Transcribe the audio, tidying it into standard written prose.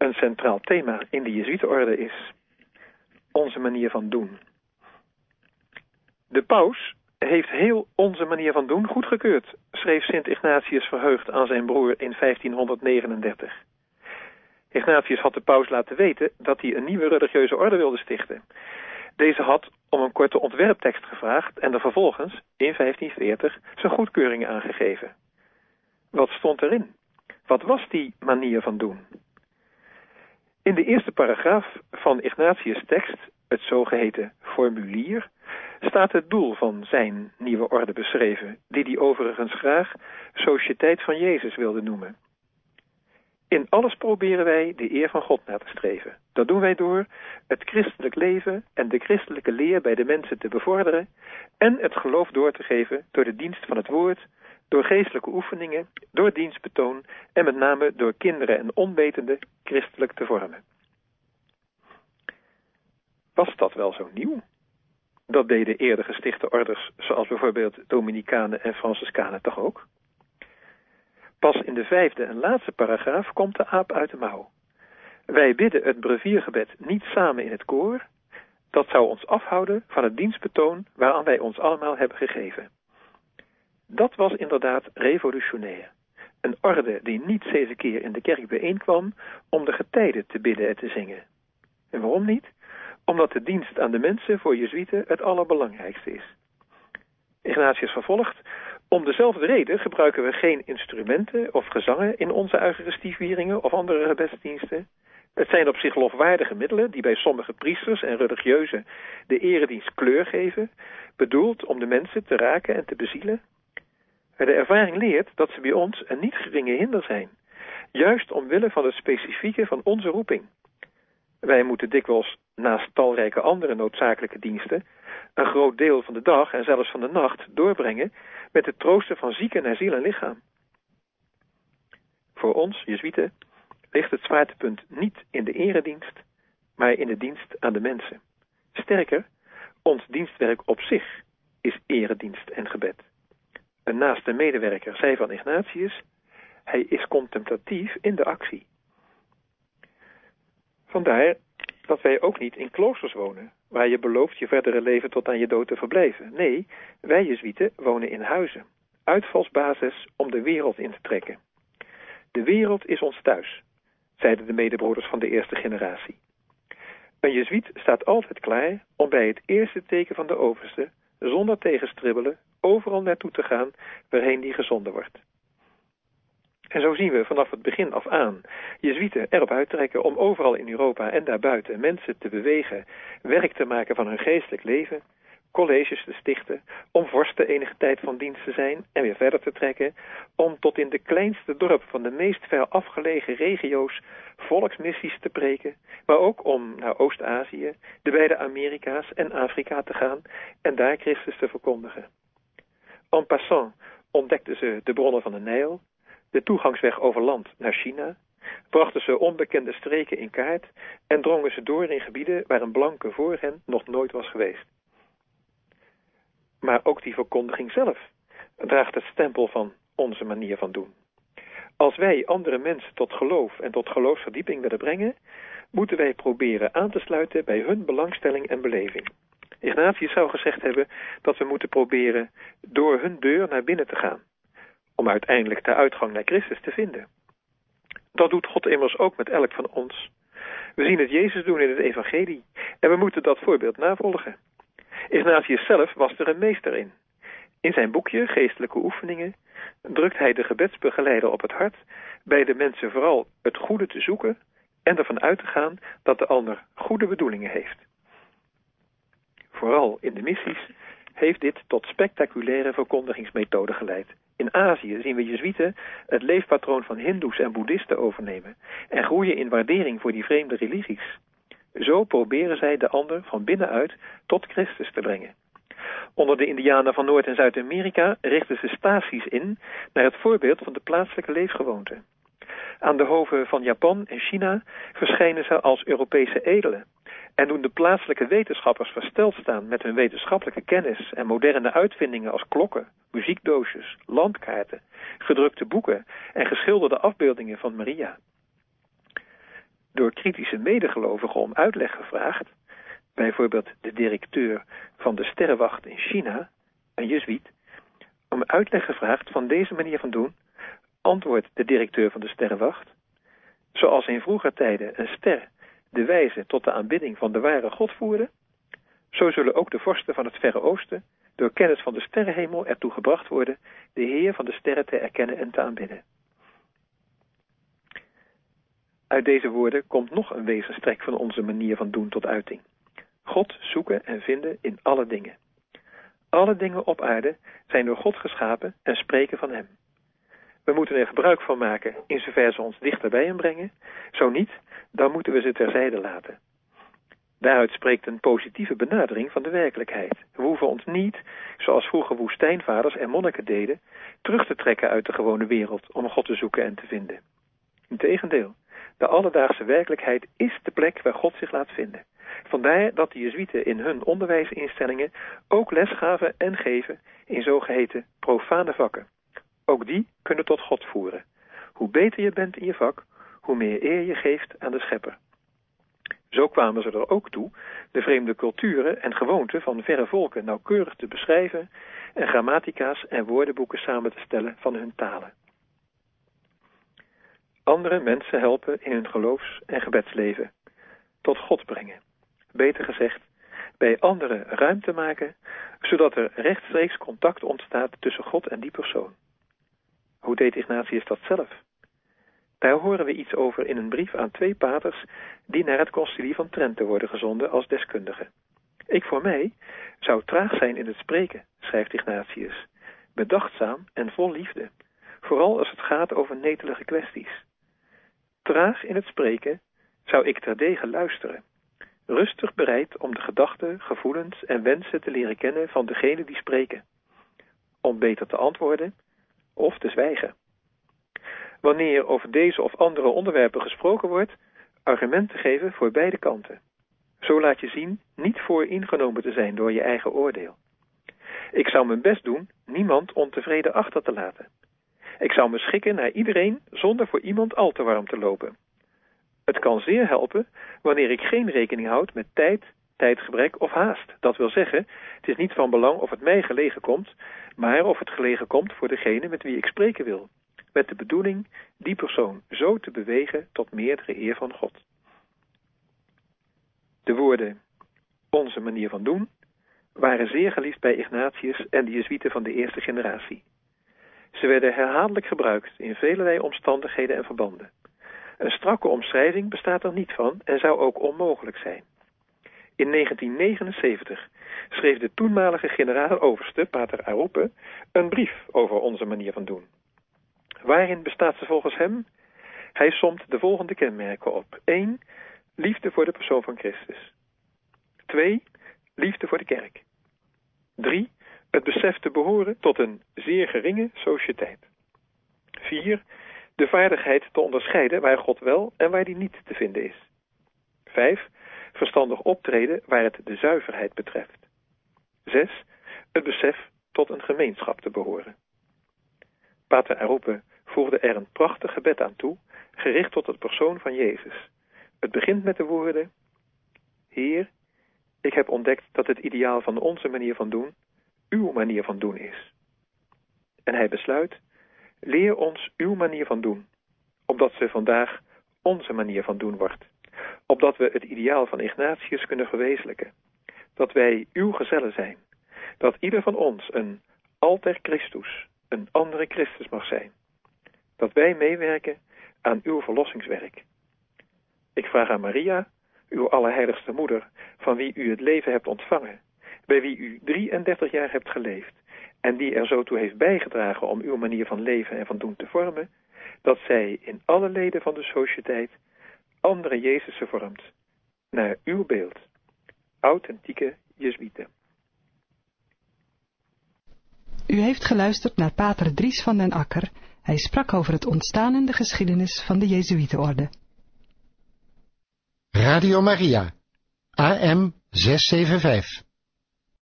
Een centraal thema in de Jezuïetenorde is onze manier van doen. De paus heeft heel onze manier van doen goedgekeurd, schreef Sint Ignatius verheugd aan zijn broer in 1539. Ignatius had de paus laten weten dat hij een nieuwe religieuze orde wilde stichten. Deze had om een korte ontwerptekst gevraagd en er vervolgens, in 1540, zijn goedkeuring aangegeven. Wat stond erin? Wat was die manier van doen? In de eerste paragraaf van Ignatius' tekst, het zogeheten formulier, staat het doel van zijn nieuwe orde beschreven, die hij overigens graag Sociëteit van Jezus wilde noemen. In alles proberen wij de eer van God na te streven. Dat doen wij door het christelijk leven en de christelijke leer bij de mensen te bevorderen en het geloof door te geven door de dienst van het woord, door geestelijke oefeningen, door dienstbetoon en met name door kinderen en onwetenden christelijk te vormen. Was dat wel zo nieuw? Dat deden eerder gestichte orders, zoals bijvoorbeeld Dominicanen en Franciscanen toch ook? Pas in de 5e en laatste paragraaf komt de aap uit de mouw. Wij bidden het breviergebed niet samen in het koor. Dat zou ons afhouden van het dienstbetoon waaraan wij ons allemaal hebben gegeven. Dat was inderdaad revolutionair. Een orde die niet 7 keer in de kerk bijeenkwam om de getijden te bidden en te zingen. En waarom niet? Omdat de dienst aan de mensen voor Jezuïeten het allerbelangrijkste is. Ignatius vervolgt: om dezelfde reden gebruiken we geen instrumenten of gezangen in onze eucharistieveringen of andere gebedsdiensten. Het zijn op zich lofwaardige middelen die bij sommige priesters en religieuzen de eredienst kleur geven, bedoeld om de mensen te raken en te bezielen. Maar de ervaring leert dat ze bij ons een niet geringe hinder zijn, juist omwille van het specifieke van onze roeping. Wij moeten dikwijls, naast talrijke andere noodzakelijke diensten, een groot deel van de dag en zelfs van de nacht doorbrengen met het troosten van zieken naar ziel en lichaam. Voor ons, Jezuïeten, ligt het zwaartepunt niet in de eredienst, maar in de dienst aan de mensen. Sterker, ons dienstwerk op zich is eredienst en gebed. Een naaste medewerker zei van Ignatius: hij is contemplatief in de actie. Vandaar dat wij ook niet in kloosters wonen, waar je belooft je verdere leven tot aan je dood te verblijven. Nee, wij Jezuïeten wonen in huizen, uitvalsbasis om de wereld in te trekken. De wereld is ons thuis, zeiden de medebroeders van de eerste generatie. Een Jezuïet staat altijd klaar om bij het eerste teken van de overste, zonder tegenstribbelen, overal naartoe te gaan waarheen die gezonden wordt. En zo zien we vanaf het begin af aan Jezuïeten erop uittrekken om overal in Europa en daarbuiten mensen te bewegen, werk te maken van hun geestelijk leven, colleges te stichten, om vorsten enige tijd van dienst te zijn en weer verder te trekken, om tot in de kleinste dorp van de meest ver afgelegen regio's volksmissies te preken, maar ook om naar Oost-Azië, de beide Amerika's en Afrika te gaan en daar Christus te verkondigen. En passant ontdekten ze de bronnen van de Nijl, de toegangsweg over land naar China, brachten ze onbekende streken in kaart en drongen ze door in gebieden waar een blanke voor hen nog nooit was geweest. Maar ook die verkondiging zelf draagt het stempel van onze manier van doen. Als wij andere mensen tot geloof en tot geloofsverdieping willen brengen, moeten wij proberen aan te sluiten bij hun belangstelling en beleving. Ignatius zou gezegd hebben dat we moeten proberen door hun deur naar binnen te gaan, om uiteindelijk de uitgang naar Christus te vinden. Dat doet God immers ook met elk van ons. We zien het Jezus doen in het evangelie en we moeten dat voorbeeld navolgen. Ignatius zelf was er een meester in. In zijn boekje Geestelijke Oefeningen drukt hij de gebedsbegeleider op het hart bij de mensen vooral het goede te zoeken en ervan uit te gaan dat de ander goede bedoelingen heeft. Vooral in de missies heeft dit tot spectaculaire verkondigingsmethoden geleid. In Azië zien we Jezuïeten het leefpatroon van Hindoes en Boeddhisten overnemen en groeien in waardering voor die vreemde religies. Zo proberen zij de ander van binnenuit tot Christus te brengen. Onder de Indianen van Noord- en Zuid-Amerika richten ze staties in naar het voorbeeld van de plaatselijke leefgewoonten. Aan de hoven van Japan en China verschijnen ze als Europese edelen en doen de plaatselijke wetenschappers versteld staan met hun wetenschappelijke kennis en moderne uitvindingen als klokken, muziekdoosjes, landkaarten, gedrukte boeken en geschilderde afbeeldingen van Maria. door kritische medegelovigen om uitleg gevraagd, bijvoorbeeld de directeur van de sterrenwacht in China, een jezuïet, om uitleg gevraagd van deze manier van doen, antwoordt de directeur van de sterrenwacht: zoals in vroeger tijden een ster de wijze tot de aanbidding van de ware God voerde, zo zullen ook de vorsten van het Verre Oosten door kennis van de sterrenhemel ertoe gebracht worden de Heer van de sterren te erkennen en te aanbidden. Uit deze woorden komt nog een wezenstrek van onze manier van doen tot uiting. God zoeken en vinden in alle dingen. Alle dingen op aarde zijn door God geschapen en spreken van hem. We moeten er gebruik van maken in zover ze ons dichter bij hem brengen. Zo niet, dan moeten we ze terzijde laten. Daaruit spreekt een positieve benadering van de werkelijkheid. We hoeven ons niet, zoals vroeger woestijnvaders en monniken deden, terug te trekken uit de gewone wereld om God te zoeken en te vinden. Integendeel, de alledaagse werkelijkheid is de plek waar God zich laat vinden. Vandaar dat de jezuïeten in hun onderwijsinstellingen ook les gaven en geven in zogeheten profane vakken. Ook die kunnen tot God voeren. Hoe beter je bent in je vak, hoe meer eer je geeft aan de schepper. Zo kwamen ze er ook toe de vreemde culturen en gewoonten van verre volken nauwkeurig te beschrijven en grammatica's en woordenboeken samen te stellen van hun talen. Andere mensen helpen in hun geloofs- en gebedsleven tot God brengen. Beter gezegd, bij anderen ruimte maken, zodat er rechtstreeks contact ontstaat tussen God en die persoon. Hoe deed Ignatius dat zelf? Daar horen we iets over in een brief aan 2 paters die naar het concilie van Trente worden gezonden als deskundigen. Ik voor mij zou traag zijn in het spreken, schrijft Ignatius, bedachtzaam en vol liefde, vooral als het gaat over netelige kwesties. Traag in het spreken zou ik terdege luisteren, rustig bereid om de gedachten, gevoelens en wensen te leren kennen van degene die spreken, om beter te antwoorden of te zwijgen. Wanneer over deze of andere onderwerpen gesproken wordt, argumenten geven voor beide kanten. Zo laat je zien niet vooringenomen te zijn door je eigen oordeel. Ik zou mijn best doen niemand ontevreden achter te laten. Ik zou me schikken naar iedereen zonder voor iemand al te warm te lopen. Het kan zeer helpen wanneer ik geen rekening houd met tijd, tijdgebrek of haast. Dat wil zeggen, het is niet van belang of het mij gelegen komt, maar of het gelegen komt voor degene met wie ik spreken wil. Met de bedoeling die persoon zo te bewegen tot meerdere eer van God. De woorden onze manier van doen waren zeer geliefd bij Ignatius en de jezuïeten van de eerste generatie. Ze werden herhaaldelijk gebruikt in velelei omstandigheden en verbanden. Een strakke omschrijving bestaat er niet van en zou ook onmogelijk zijn. In 1979 schreef de toenmalige generaal-overste, pater Arupe, een brief over onze manier van doen. Waarin bestaat ze volgens hem? Hij somt de volgende kenmerken op. 1. Liefde voor de persoon van Christus. 2. Liefde voor de kerk. 3. Het besef te behoren tot een zeer geringe sociëteit. 4. De vaardigheid te onderscheiden waar God wel en waar die niet te vinden is. 5. Verstandig optreden waar het de zuiverheid betreft. 6. Het besef tot een gemeenschap te behoren. Pater Arupe voegde er een prachtig gebed aan toe, gericht tot de persoon van Jezus. Het begint met de woorden: Heer, ik heb ontdekt dat het ideaal van onze manier van doen uw manier van doen is. En hij besluit: leer ons uw manier van doen, opdat ze vandaag onze manier van doen wordt. Opdat we het ideaal van Ignatius kunnen verwezenlijken. Dat wij uw gezellen zijn. Dat ieder van ons een alter Christus, een andere Christus mag zijn. Dat wij meewerken aan uw verlossingswerk. Ik vraag aan Maria, uw allerheiligste moeder, van wie u het leven hebt ontvangen, bij wie u 33 jaar hebt geleefd en die er zo toe heeft bijgedragen om uw manier van leven en van doen te vormen, dat zij in alle leden van de sociëteit andere Jezusen vormt, naar uw beeld. Authentieke Jezuïeten. U heeft geluisterd naar pater Dries van den Akker. Hij sprak over het ontstaan en de geschiedenis van de Jezuïetenorde. Radio Maria, AM 675.